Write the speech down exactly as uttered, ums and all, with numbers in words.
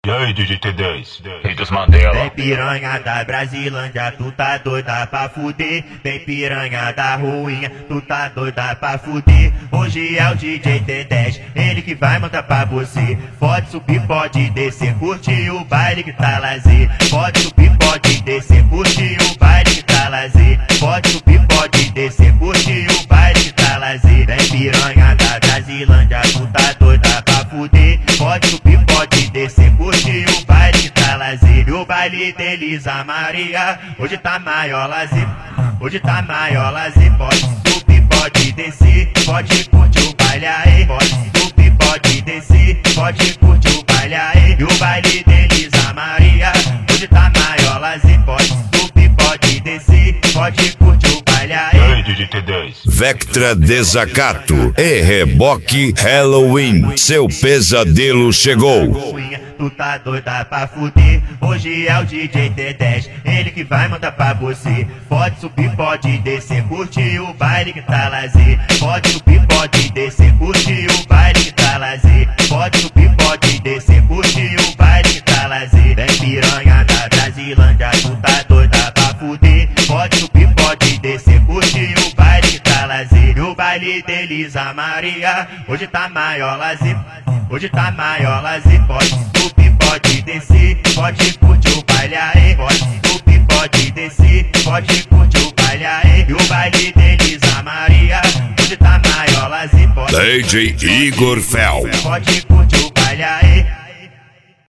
E aí, D J T dez, Rei dos Mandela. Tem piranha da Brasilândia, tu tá doida pra fuder. Tem piranha da ruinha, tu tá doida pra fuder. Hoje é o D J T dez, ele que vai mandar pra você. Pode subir, pode descer, curte o baile que tá lazer. Pode subir, pode descer, curte o baile que tá lazer. Pode subir, pode descer, curte o baile que tá lazer. Tem piranha da Brasilândia, tu tá doida pra fuder. Pode subir, pode descer, curte o baile que tá lazer. E o baile de Elisa Maria hoje tá maior lazer. Hoje tá maior lazer. Pode subir, pode descer, pode curtir o baile aí. Pode subir, pode descer, pode curtir o baile aí. E o baile de Elisa Maria hoje tá maior lazer. Pode subir, pode descer, pode curtir o baile aí. E aí, D J T dez. Vectra Desacato e Reboque Halloween, seu pesadelo chegou. Tu tá doida pra fuder, hoje é o D J T dez, ele que vai mandar pra você. Pode subir, pode descer, curte o baile que tá lazer. Pode subir, pode descer, curte o baile que tá lazer. Pode subir, pode descer, curte o baile que tá lazer. Vem piranha da Brasilândia, tu tá doida pra fuder. Pode subir, pode descer, curte o baile que tá lazer. E o baile de Elisa Maria hoje tá maior lazer. Hoje tá maior lazer. Pode subir, pode descer, pode curtir o baile aí. Pode subir, pode descer, pode curtir o baile aí. E o baile de Elisa Maria hoje tá maior lazer. Pode D J Igor Fel. pode curtir o baile aí.